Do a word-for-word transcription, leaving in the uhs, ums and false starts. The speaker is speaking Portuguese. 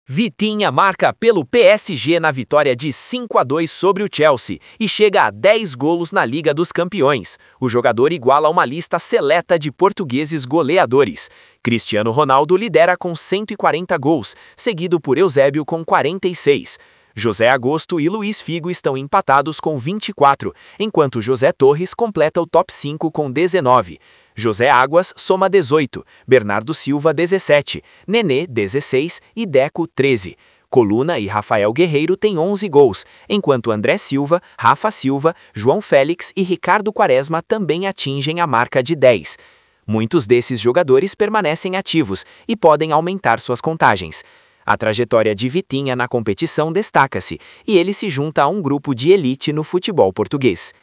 Vitinha marca pelo P S G na vitória de cinco a dois sobre o Chelsea e chega a dez golos na Liga dos Campeões. O jogador iguala uma lista seleta de portugueses goleadores. Cristiano Ronaldo lidera com cento e quarenta gols, seguido por Eusébio com quarenta e seis. José Agosto e Luís Figo estão empatados com vinte e quatro, enquanto José Torres completa o top cinco com dezenove. José Águas soma dezoito, Bernardo Silva dezessete, Nenê dezesseis e Deco treze. Coluna e Rafael Guerreiro têm onze gols, enquanto André Silva, Rafa Silva, João Félix e Ricardo Quaresma também atingem a marca de dez. Muitos desses jogadores permanecem ativos e podem aumentar suas contagens. A trajetória de Vitinha na competição destaca-se, e ele se junta a um grupo de elite no futebol português.